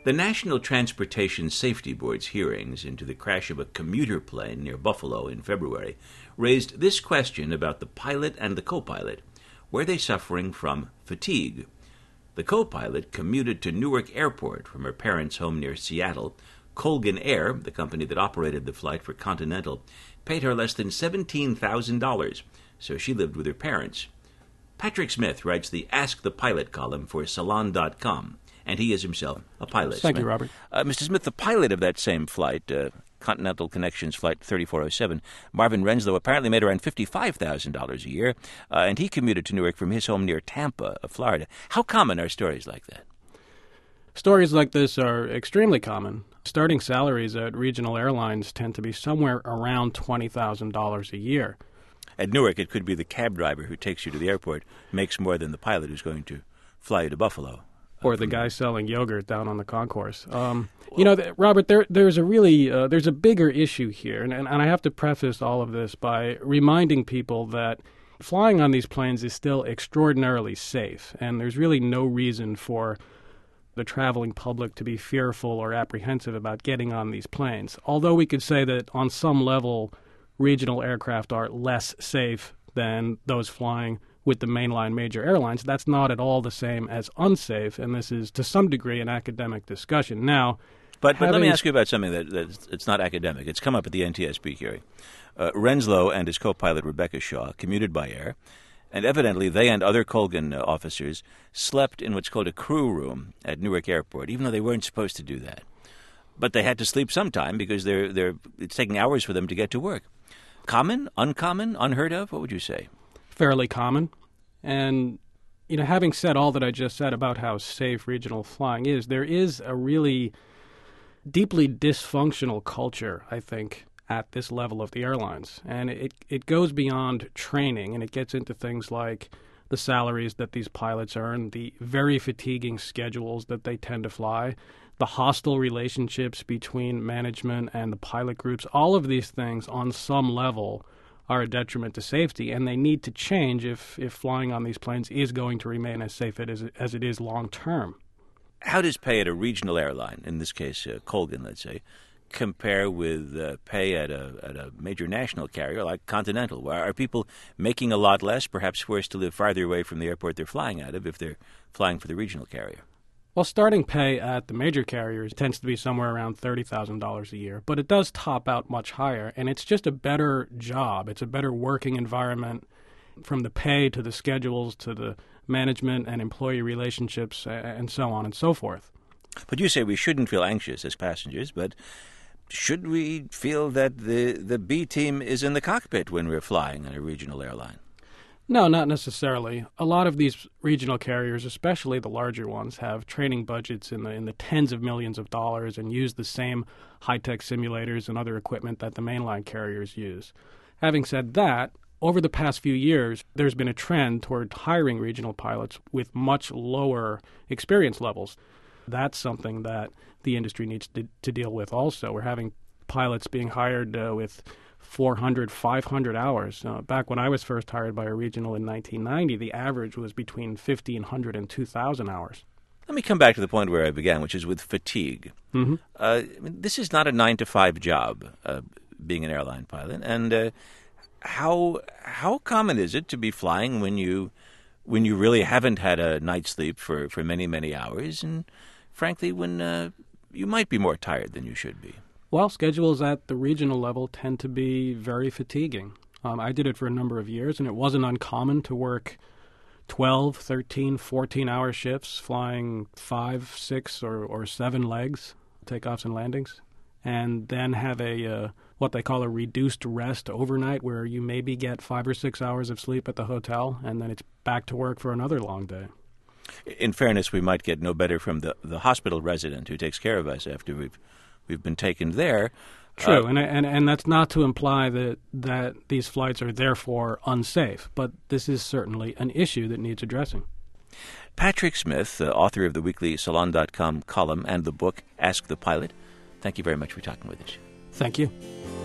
The National Transportation Safety Board's hearings into the crash of a commuter plane near Buffalo in February raised this question about the pilot and the co-pilot. Were they suffering from fatigue? The co-pilot commuted to Newark Airport from her parents' home near Seattle. Colgan Air, the company that operated the flight for Continental, paid her less than $17,000, so she lived with her parents. Patrick Smith writes the Ask the Pilot column for Salon.com, and he is himself a pilot. Thank you, Robert. Mr. Smith, the pilot of that same flight, Continental Connections Flight 3407, Marvin Renslow, apparently made around $55,000 a year, and he commuted to Newark from his home near Tampa, Florida. How common are stories like that? Stories like this are extremely common. Starting salaries at regional airlines tend to be somewhere around $20,000 a year. At Newark, it could be the cab driver who takes you to the airport makes more than the pilot who's going to fly you to Buffalo. Or the guy selling yogurt down on the concourse. Robert, there's a bigger issue here, and I have to preface all of this by reminding people that flying on these planes is still extraordinarily safe, and there's really no reason for the traveling public to be fearful or apprehensive about getting on these planes. Although we could say that on some level, regional aircraft are less safe than those flying with the mainline major airlines, that's not at all the same as unsafe, and this is to some degree an academic discussion. Now, but let me ask you about something that it's not academic. It's come up at the NTSB hearing. Renslow and his co-pilot Rebecca Shaw commuted by air, and evidently they and other Colgan officers slept in what's called a crew room at Newark Airport, even though they weren't supposed to do that. But they had to sleep sometime because it's taking hours for them to get to work. Common, uncommon, unheard of? What would you say? Fairly common. And, having said all that I just said about how safe regional flying is, there is a really deeply dysfunctional culture, I think, at this level of the airlines. And it goes beyond training, and it gets into things like the salaries that these pilots earn, the very fatiguing schedules that they tend to fly, the hostile relationships between management and the pilot groups. All of these things on some level are a detriment to safety, and they need to change if flying on these planes is going to remain as safe as it is long term. How does pay at a regional airline, in this case Colgan, let's say, compare with pay at a major national carrier like Continental? Where are people making a lot less, perhaps forced to live farther away from the airport they're flying out of if they're flying for the regional carrier? Well, starting pay at the major carriers tends to be somewhere around $30,000 a year, but it does top out much higher, and it's just a better job. It's a better working environment, from the pay to the schedules to the management and employee relationships and so on and so forth. But you say we shouldn't feel anxious as passengers, but should we feel that the B team is in the cockpit when we're flying on a regional airline? No, not necessarily. A lot of these regional carriers, especially the larger ones, have training budgets in the tens of millions of dollars and use the same high-tech simulators and other equipment that the mainline carriers use. Having said that, over the past few years, there's been a trend toward hiring regional pilots with much lower experience levels. That's something that the industry needs to deal with also. We're having pilots being hired with 400, 500 hours. Back when I was first hired by a regional in 1990, the average was between 1,500 and 2,000 hours. Let me come back to the point where I began, which is with fatigue. Mm-hmm. This is not a 9-to-5 job, being an airline pilot. And how common is it to be flying when you really haven't had a night's sleep for many, many hours, and frankly, when you might be more tired than you should be? Well, schedules at the regional level tend to be very fatiguing. I did it for a number of years, and it wasn't uncommon to work 12, 13, 14-hour shifts, flying 5, 6, or 7 legs, takeoffs and landings, and then have a what they call a reduced rest overnight, where you maybe get 5 or 6 hours of sleep at the hotel, and then it's back to work for another long day. In fairness, we might get no better from the hospital resident who takes care of us after we've been taken there. True, and that's not to imply that these flights are therefore unsafe, but this is certainly an issue that needs addressing. Patrick Smith, author of the weekly Salon.com column and the book Ask the Pilot, thank you very much for talking with us. Thank you.